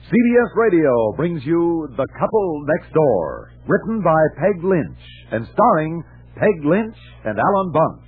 CBS Radio brings you The Couple Next Door, written by Peg Lynch and starring Peg Lynch and Alan Bunce.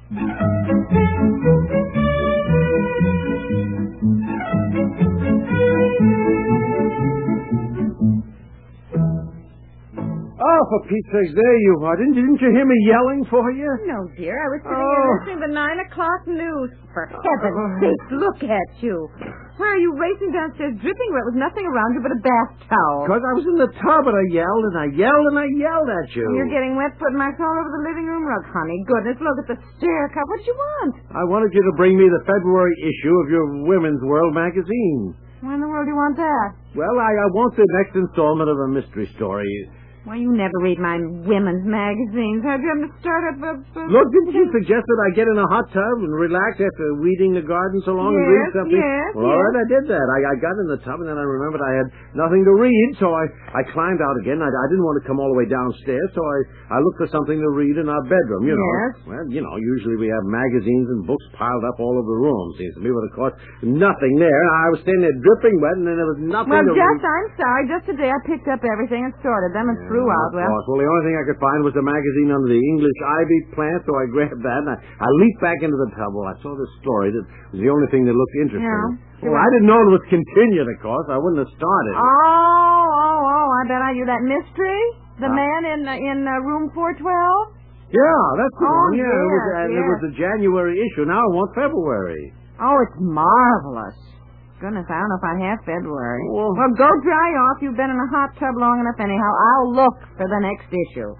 Oh, for Pete's sake, there you are. Didn't you hear me yelling for you? No, dear. I was sitting here listening to the 9 o'clock news. For heaven's sake, look at you. Why are you racing downstairs dripping wet with nothing around you but a bath towel? Because I was in the tub and I yelled and I yelled and I yelled at you. You're getting wet putting my all over the living room rug, honey. Goodness, look at the stair cup. What you want? I wanted you to bring me the February issue of your Women's World magazine. Why in the world do you want that? Well, I want the next installment of a mystery story. Why, you never read my women's magazines. How'd you have to start up a... Look, didn't you suggest that I get in a hot tub and relax after weeding the garden so long and read something? Yes, well, all right, I did that. I got in the tub and then I remembered I had nothing to read, so I climbed out again. I didn't want to come all the way downstairs, so I looked for something to read in our bedroom, you know. Yes. Well, you know, usually we have magazines and books piled up all over the room, seems to me, but of course, nothing there. I was standing there dripping wet and then there was nothing to read. Well, I'm sorry. Just today I picked up everything and sorted them and threw out. Well, the only thing I could find was a magazine under the English ivy plant, so I grabbed that and I leaped back into the tub. Well, I saw this story that was the only thing that looked interesting. Yeah. Well, I didn't know it was continued, of course. I wouldn't have started. Oh, I bet I knew that mystery. The man in room 412? Yeah, that's the one. Yeah, yes, it was the January issue. Now I want February. Oh, it's marvelous. Goodness, I don't know if I have February. Well, go dry off. You've been in a hot tub long enough anyhow. I'll look for the next issue.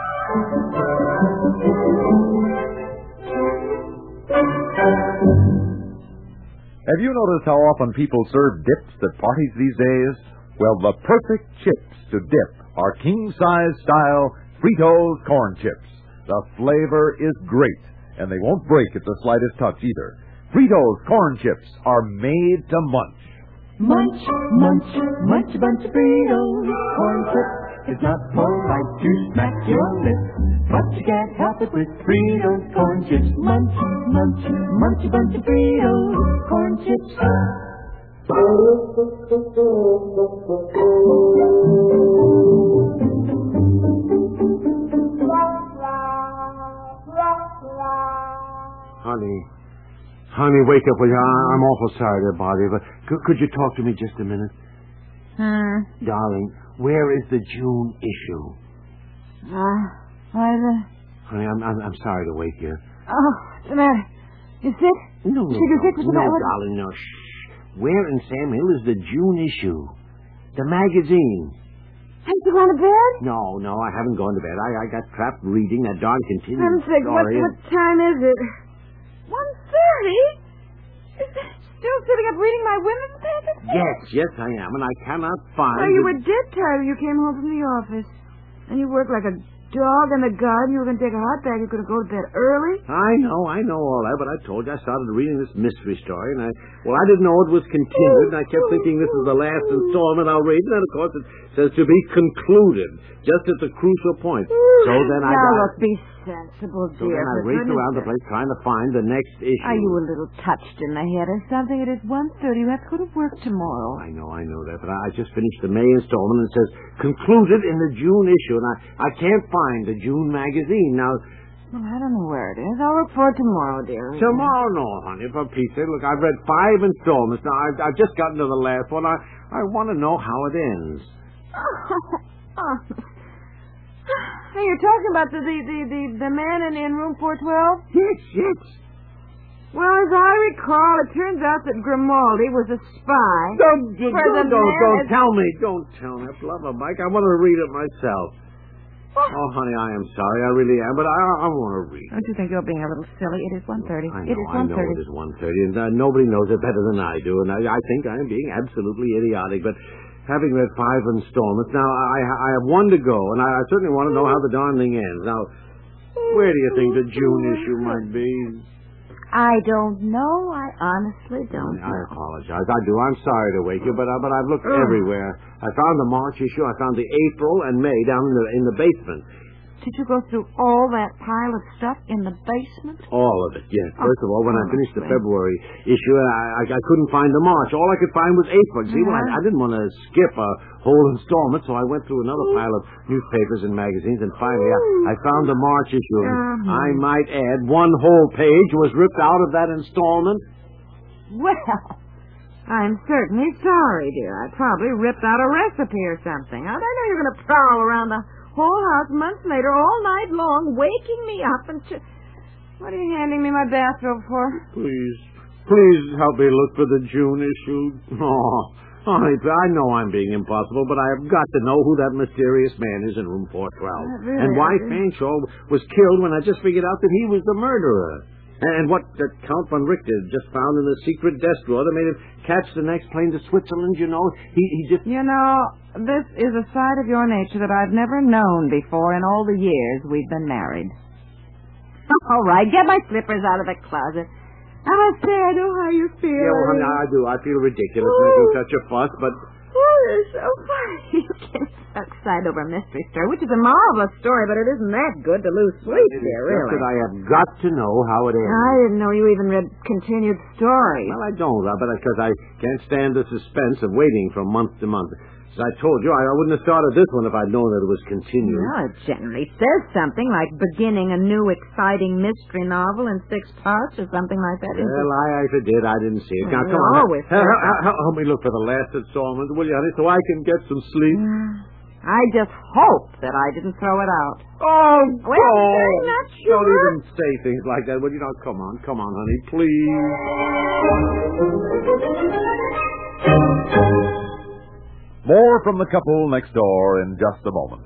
Have you noticed how often people serve dips at parties these days? Well, the perfect chips to dip are king-size style Fritos corn chips. The flavor is great, and they won't break at the slightest touch either. Fritos corn chips are made to munch. Munch, munch, munch a bunch of Fritos corn chips. It's not polite to smack your lips, but you can't help it with Fritos corn chips. Munch, munch, munch a bunch of Fritos corn chips. Honey, wake up, will you? I'm awful sorry to bother you, but could you talk to me just a minute? Darling, where is the June issue? Honey, I'm sorry to wake you. Oh, what's the matter? You sick? No, darling, no. Shh. Where in Sam Hill is the June issue? The magazine. Haven't you gone to bed? No, I haven't gone to bed. I got trapped reading that darn continuing I'm sick. story. What time is it? 1:30? Still sitting up reading my women's magazine? Yes, I am, and I cannot find... Well, you were dead tired when you came home from the office. And you worked like a dog in the garden. You were going to take a hot bath. You were going to go to bed early. I know all that, but I told you I started reading this mystery story, and I didn't know it was continued, and I kept thinking this is the last installment I'll read, and then, of course, it says to be concluded, just at the crucial point. So then Now, look, be sensible, So dear. then I raced around the place trying to find the next issue. Are you a little touched in the head or something? It is 1:30. You have to go to work tomorrow. I know that, but I just finished the May installment, and it says concluded in the June issue, and I can't find the June magazine. Now... Well, I don't know where it is. I'll look for it tomorrow, dear. Tomorrow? No, honey, for Pete's sake. Look, I've read 5 installments. Now, I've just gotten to the last one. I want to know how it ends. Hey, you're talking about the man in room 412? Yes. Well, as I recall, it turns out that Grimaldi was a spy. Don't tell me. Don't tell me. Blubber, Mike. I want to read it myself. Oh, honey, I am sorry. I really am, but I want to read. Don't you think you're being a little silly? It is 1:30. I know it is 1:30, and nobody knows it better than I do, and I think I am being absolutely idiotic, but having read 5 installments, now I have 1 to go, and I certainly want to know how the darn thing ends. Now, where do you think the June issue might be? I don't know. I honestly don't know. I apologize. I do. I'm sorry to wake you, but I've looked everywhere. I found the March issue. I found the April and May down in the basement. Did you go through all that pile of stuff in the basement? All of it, yes. First of all, when I finished the honestly. February issue, I couldn't find the March. All I could find was April. See, well, I didn't want to skip a whole installment, so I went through another pile of newspapers and magazines, and finally I found the March issue. I might add, one whole page was ripped out of that installment. Well, I'm certainly sorry, dear. I probably ripped out a recipe or something. How'd I know you were going to prowl around the whole house months later, all night long, waking me up and... What are you handing me my bathrobe for? Please help me look for the June issue. Oh, honey, I know I'm being impossible, but I have got to know who that mysterious man is in room 412. Really? And why Fanshawe was killed when I just figured out that he was the murderer. And what Count von Richter just found in the secret desk drawer that made him catch the next plane to Switzerland, you know. He just... You know, this is a side of your nature that I've never known before in all the years we've been married. All right, get my slippers out of the closet. I must say, I know how you feel. Yeah, well, honey, I do. I feel ridiculous making such a fuss, but... Oh, you're so funny. You get so excited over a mystery story, which is a marvelous story, but it isn't that good to lose sleep here, really. Just that I have got to know how it ends. I didn't know you even read continued stories. Well, I don't, but because I can't stand the suspense of waiting from month to month. As I told you, I wouldn't have started this one if I'd known that it was continued. Well, it generally says something like beginning a new exciting mystery novel in 6 parts or something like that. Well, I actually did. I didn't see it. Now, Well, come you on. always Help me look for the last installment, will you, honey, so I can get some sleep? I just hope that I didn't throw it out. Oh, Well, I'm not sure. Don't even say things like that. Well, you know, come on, honey, please. More from the couple next door in just a moment.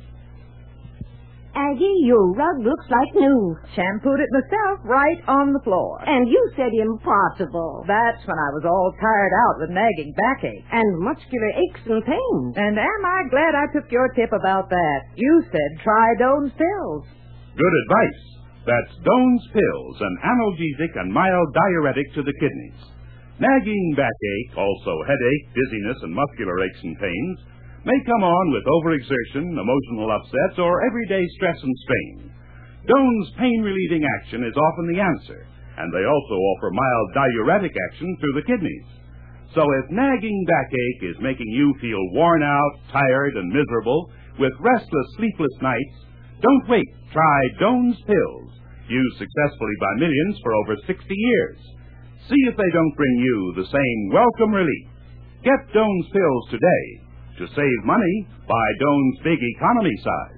Aggie, your rug looks like new. Shampooed it myself right on the floor. And you said impossible. That's when I was all tired out with nagging backache. And muscular aches and pains. And am I glad I took your tip about that. You said try Doan's pills. Good advice. That's Doan's pills, an analgesic and mild diuretic to the kidneys. Nagging backache, also headache, dizziness, and muscular aches and pains, may come on with overexertion, emotional upsets, or everyday stress and strain. Doan's pain-relieving action is often the answer, and they also offer mild diuretic action through the kidneys. So if nagging backache is making you feel worn out, tired, and miserable, with restless, sleepless nights, don't wait. Try Doan's pills, used successfully by millions for over 60 years. See if they don't bring you the same welcome relief. Get Doan's pills today. To save money, buy Doan's big economy size.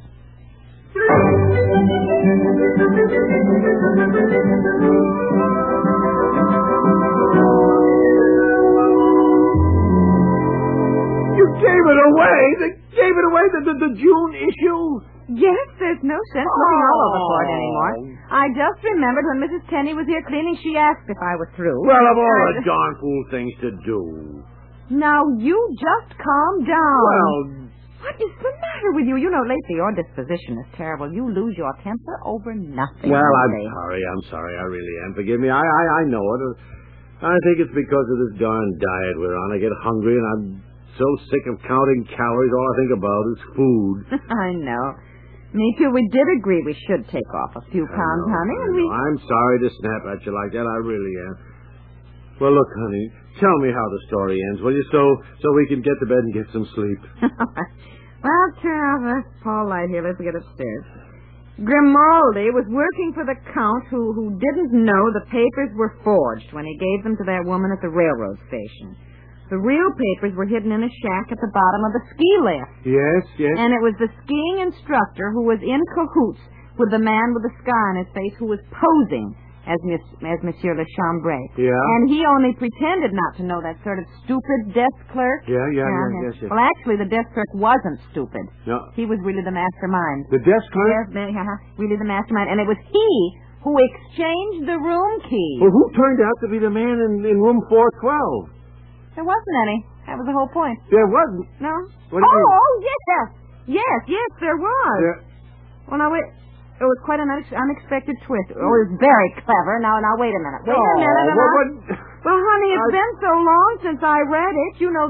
You gave it away! They gave it away, the June issue? Yes, there's no sense looking all over for it anymore. I just remembered when Mrs. Tenney was here cleaning, she asked if I was through. Well, of all the darn fool things to do. Now, you just calm down. Well, what is the matter with you? You know, lately your disposition is terrible. You lose your temper over nothing. well, I'm lately. sorry. I really am. Forgive me. I know it. I think it's because of this darn diet we're on. I get hungry, and I'm so sick of counting calories. All I think about is food. I know. Me too. We did agree we should take off a few pounds, honey. And we... I'm sorry to snap at you like that. I really am. Well, look, honey, tell me how the story ends, will you? So we can get to bed and get some sleep. Well, turn off the hall light here. Let's get upstairs. Grimaldi was working for the Count who didn't know the papers were forged when he gave them to that woman at the railroad station. The real papers were hidden in a shack at the bottom of the ski lift. Yes. And it was the skiing instructor who was in cahoots with the man with the scar on his face who was posing as Monsieur Le Chambray. Yeah. And he only pretended not to know that sort of stupid desk clerk. Yeah, yes. Well, actually, the desk clerk wasn't stupid. No. He was really the mastermind. The desk clerk? Yes, really the mastermind. And it was he who exchanged the room key. Well, who turned out to be the man in room 412? There wasn't any. That was the whole point. There wasn't. No? What do you mean? Oh, yes. Yes, there was. Yeah. Well, now, wait. It was quite an unexpected twist. Oh, it was very clever. Now, wait a minute. Wait a minute. What? Well, honey, it's been so long since I read it. You know, the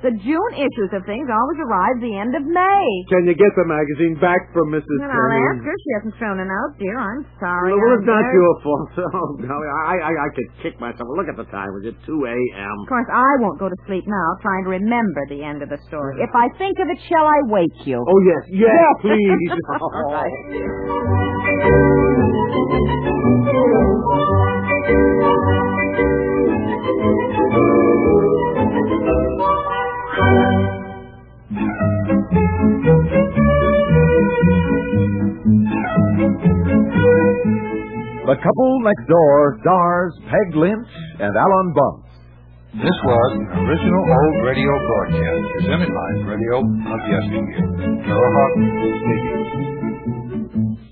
The June issues of things always arrive the end of May. Can you get the magazine back from Mrs. Well, I'll Turner? ask her. She hasn't thrown it out, dear. I'm sorry. Well, it's not very- your fault. Oh, golly, I could kick myself. Look at the time. Was it 2 a.m.? Of course, I won't go to sleep now trying to remember the end of the story. If I think of it, shall I wake you? Oh, yes. Yes, please. All right. The Couple Next Door stars Peg Lynch and Alan Bunce. This was an original old radio broadcast presented by Radio of Yesteryear. Carol Hawkins speaking.